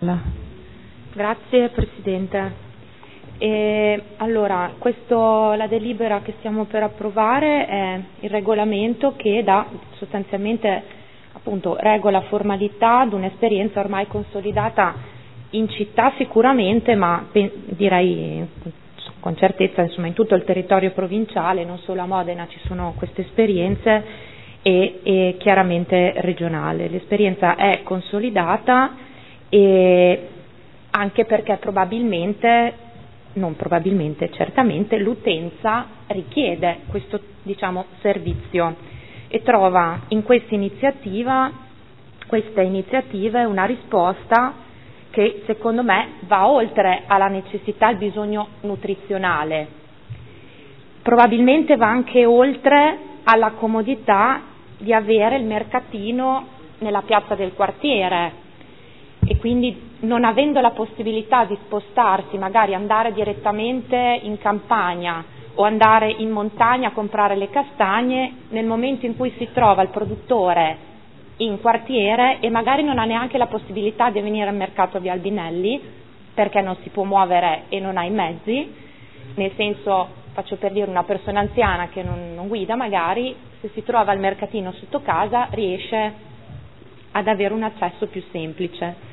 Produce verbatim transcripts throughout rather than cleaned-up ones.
Grazie Presidente. E, allora, questo, la delibera che stiamo per approvare è il regolamento che dà sostanzialmente appunto regola formalità ad un'esperienza ormai consolidata in città sicuramente, ma pe- direi con certezza insomma in tutto il territorio provinciale, non solo a Modena ci sono queste esperienze e, e chiaramente regionale. L'esperienza è consolidata e anche perché probabilmente, non probabilmente, certamente l'utenza richiede questo diciamo servizio e trova in questa iniziativa, queste iniziative una risposta che secondo me va oltre alla necessità e al bisogno nutrizionale, probabilmente va anche oltre alla comodità di avere il mercatino nella piazza del quartiere e quindi non avendo la possibilità di spostarsi, magari andare direttamente in campagna o andare in montagna a comprare le castagne, nel momento in cui si trova il produttore in quartiere e magari non ha neanche la possibilità di venire al mercato via Albinelli perché non si può muovere e non ha i mezzi, nel senso, faccio per dire, una persona anziana che non, non guida magari, se si trova al mercatino sotto casa riesce ad avere un accesso più semplice.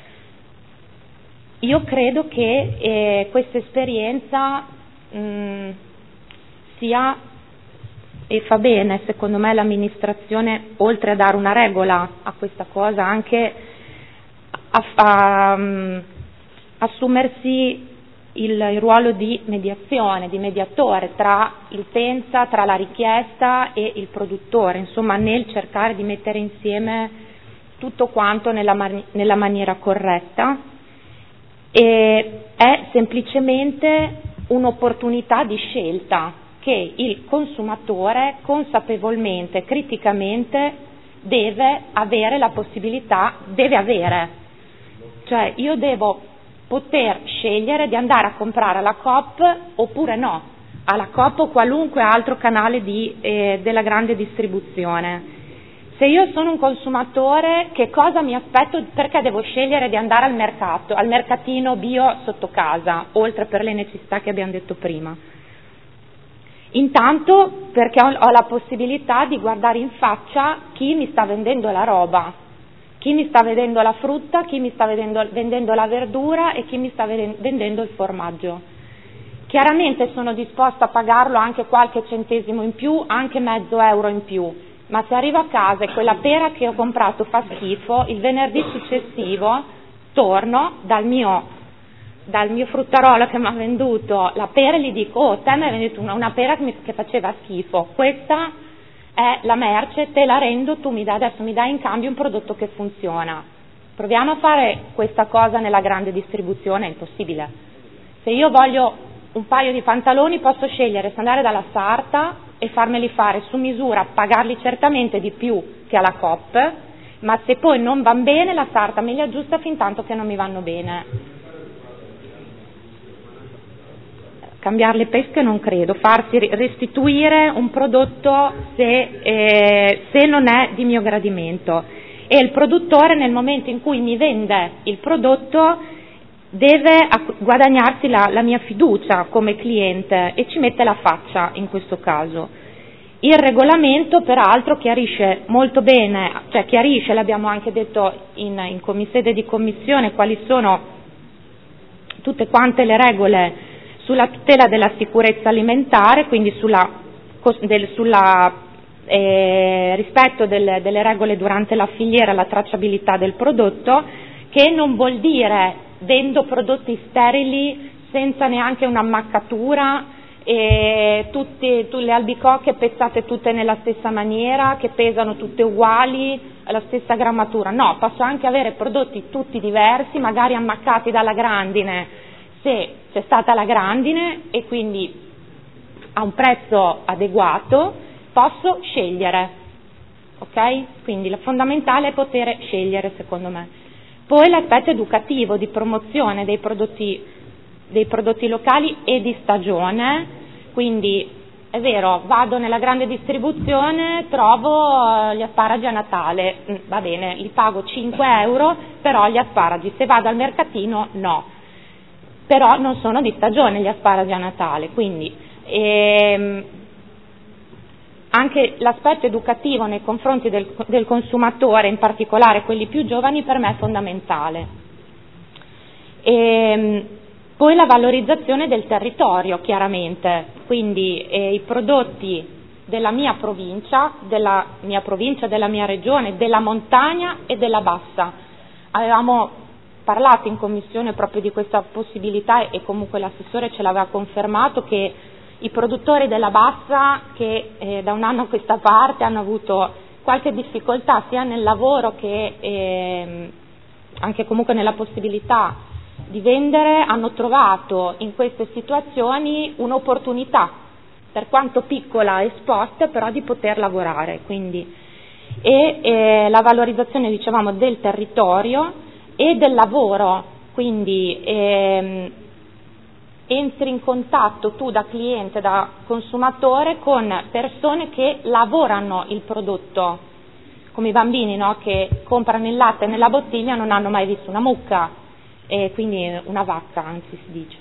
Io credo che eh, questa esperienza mh, sia, e fa bene secondo me l'amministrazione, oltre a dare una regola a questa cosa, anche a, a, um, assumersi il, il ruolo di mediazione, di mediatore tra l'utenza, tra la richiesta e il produttore, insomma nel cercare di mettere insieme tutto quanto nella, man- nella maniera corretta. E è semplicemente un'opportunità di scelta che il consumatore consapevolmente, criticamente deve avere la possibilità, deve avere. Cioè io devo poter scegliere di andare a comprare alla Coop oppure no, alla Coop o qualunque altro canale di, eh, della grande distribuzione. Se io sono un consumatore, che cosa mi aspetto? Perché devo scegliere di andare al mercato, al mercatino bio sotto casa, oltre per le necessità che abbiamo detto prima? Intanto perché ho, ho la possibilità di guardare in faccia chi mi sta vendendo la roba, chi mi sta vendendo la frutta, chi mi sta vendendo, vendendo la verdura e chi mi sta vendendo il formaggio. Chiaramente sono disposta a pagarlo anche qualche centesimo in più, anche mezzo euro in più. Ma se arrivo a casa e quella pera che ho comprato fa schifo, il venerdì successivo torno dal mio, dal mio fruttarolo che mi ha venduto la pera e gli dico: oh, te mi hai venduto una, una pera che, mi, che faceva schifo, questa è la merce, te la rendo, tu mi dai, adesso mi dai in cambio un prodotto che funziona. Proviamo a fare questa cosa nella grande distribuzione, è impossibile. Se io voglio un paio di pantaloni posso scegliere se andare dalla sarta e farmeli fare su misura, pagarli certamente di più che alla Coop, ma se poi non vanno bene la sarta me li aggiusta fin tanto che non mi vanno bene. Cambiare le pesche non credo, farsi restituire un prodotto se, eh, se non è di mio gradimento, e il produttore nel momento in cui mi vende il prodotto deve guadagnarsi la, la mia fiducia come cliente e ci mette la faccia in questo caso. Il regolamento peraltro chiarisce molto bene, cioè chiarisce, l'abbiamo anche detto in, in commis- sede di commissione, quali sono tutte quante le regole sulla tutela della sicurezza alimentare, quindi sulla, del, sulla eh, rispetto del, delle regole durante la filiera, la tracciabilità del prodotto, che non vuol dire vendo prodotti sterili senza neanche un'ammaccatura, e tutte, tutte le albicocche pezzate tutte nella stessa maniera, che pesano tutte uguali, alla stessa grammatura. No, posso anche avere prodotti tutti diversi, magari ammaccati dalla grandine, se c'è stata la grandine e quindi a un prezzo adeguato posso scegliere, ok? Quindi la fondamentale è poter scegliere, secondo me. Poi l'aspetto educativo di promozione dei prodotti, dei prodotti locali e di stagione, quindi è vero, vado nella grande distribuzione, trovo gli asparagi a Natale, mm, va bene, li pago cinque euro, però gli asparagi, se vado al mercatino no, però non sono di stagione gli asparagi a Natale, quindi ehm, anche l'aspetto educativo nei confronti del, del consumatore, in particolare quelli più giovani, per me è fondamentale. E, poi la valorizzazione del territorio, chiaramente, quindi eh, i prodotti della mia provincia, della mia provincia, della mia regione, della montagna e della bassa. Avevamo parlato in commissione proprio di questa possibilità e comunque l'assessore ce l'aveva confermato, che i produttori della bassa, che eh, da un anno a questa parte hanno avuto qualche difficoltà sia nel lavoro che eh, anche comunque nella possibilità di vendere, hanno trovato in queste situazioni un'opportunità, per quanto piccola e esposta, però di poter lavorare. Quindi e eh, la valorizzazione, dicevamo, del territorio e del lavoro, quindi ehm, entri in contatto tu da cliente, da consumatore, con persone che lavorano il prodotto, come i bambini, no? Che comprano il latte nella bottiglia e non hanno mai visto una mucca, e quindi una vacca, anzi si dice.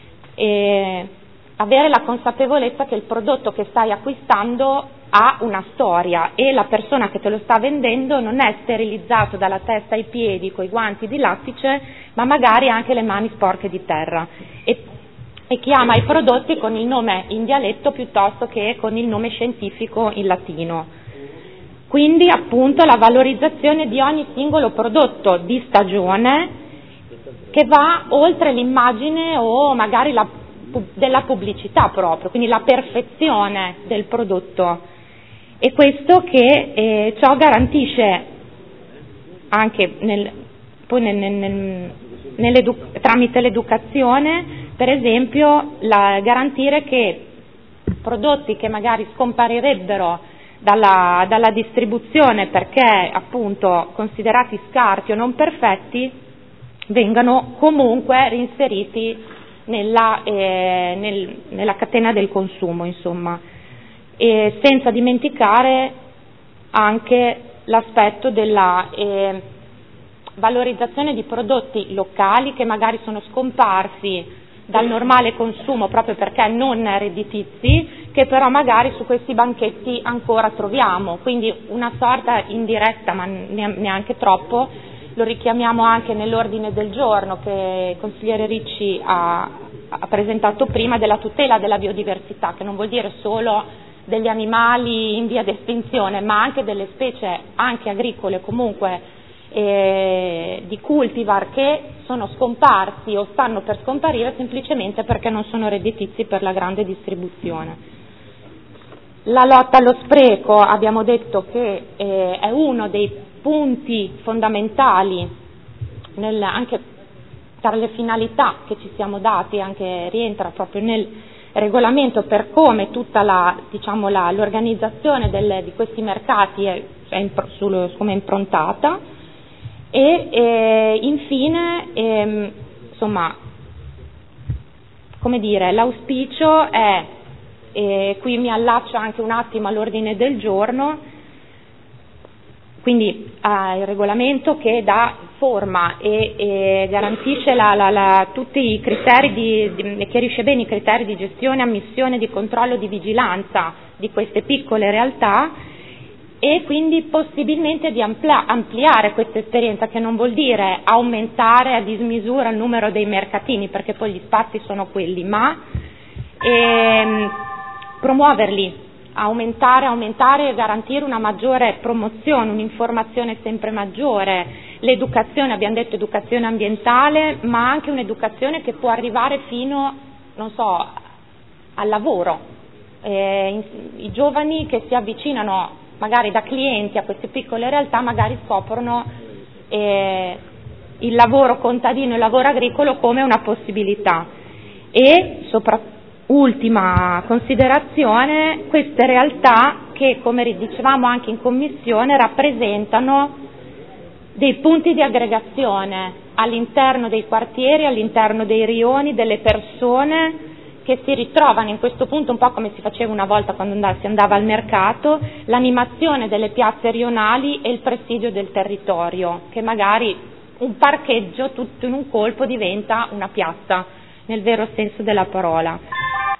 E avere la consapevolezza che il prodotto che stai acquistando ha una storia e la persona che te lo sta vendendo non è sterilizzato dalla testa ai piedi coi guanti di lattice, ma magari anche le mani sporche di terra, e, e chiama i prodotti con il nome in dialetto piuttosto che con il nome scientifico in latino. Quindi appunto la valorizzazione di ogni singolo prodotto di stagione, che va oltre l'immagine o magari la, della pubblicità proprio, quindi la perfezione del prodotto, e questo che eh, ciò garantisce anche nel, poi nel, nel, nell'edu- tramite l'educazione, per esempio la, garantire che prodotti che magari scomparirebbero dalla, dalla distribuzione perché appunto considerati scarti o non perfetti vengano comunque reinseriti nella, eh, nel, nella catena del consumo, insomma, e senza dimenticare anche l'aspetto della eh, valorizzazione di prodotti locali che magari sono scomparsi dal normale consumo proprio perché non redditizi, che però magari su questi banchetti ancora troviamo, quindi una sorta indiretta, ma neanche troppo. Lo richiamiamo anche nell'ordine del giorno che il consigliere Ricci ha, ha presentato prima, della tutela della biodiversità, che non vuol dire solo degli animali in via di estinzione, ma anche delle specie anche agricole, comunque eh, di cultivar, che sono scomparsi o stanno per scomparire semplicemente perché non sono redditizi per la grande distribuzione. La lotta allo spreco, abbiamo detto che eh, è uno dei punti fondamentali nel, anche tra le finalità che ci siamo dati, anche rientra proprio nel regolamento per come tutta la, diciamo, la, l'organizzazione del, di questi mercati è, è impr- sul, come è improntata, e eh, infine ehm, insomma, come dire, l'auspicio è, e qui mi allaccio anche un attimo all'ordine del giorno, quindi ah, il regolamento che dà forma e, e garantisce la, la, la, tutti i criteri di, di, chiarisce bene i criteri di gestione, ammissione, di controllo, di vigilanza di queste piccole realtà, e quindi possibilmente di amplia, ampliare questa esperienza, che non vuol dire aumentare a dismisura il numero dei mercatini, perché poi gli spazi sono quelli, ma ehm, promuoverli, aumentare, aumentare e garantire una maggiore promozione, un'informazione sempre maggiore, l'educazione, abbiamo detto educazione ambientale, ma anche un'educazione che può arrivare fino, non so, al lavoro. Eh, i giovani che si avvicinano magari da clienti a queste piccole realtà magari scoprono eh, il lavoro contadino e il lavoro agricolo come una possibilità. E soprattutto, ultima considerazione, queste realtà che, come dicevamo anche in commissione, rappresentano dei punti di aggregazione all'interno dei quartieri, all'interno dei rioni, delle persone che si ritrovano in questo punto un po' come si faceva una volta quando si andava al mercato, l'animazione delle piazze rionali e il presidio del territorio, che magari un parcheggio tutto in un colpo diventa una piazza, nel vero senso della parola.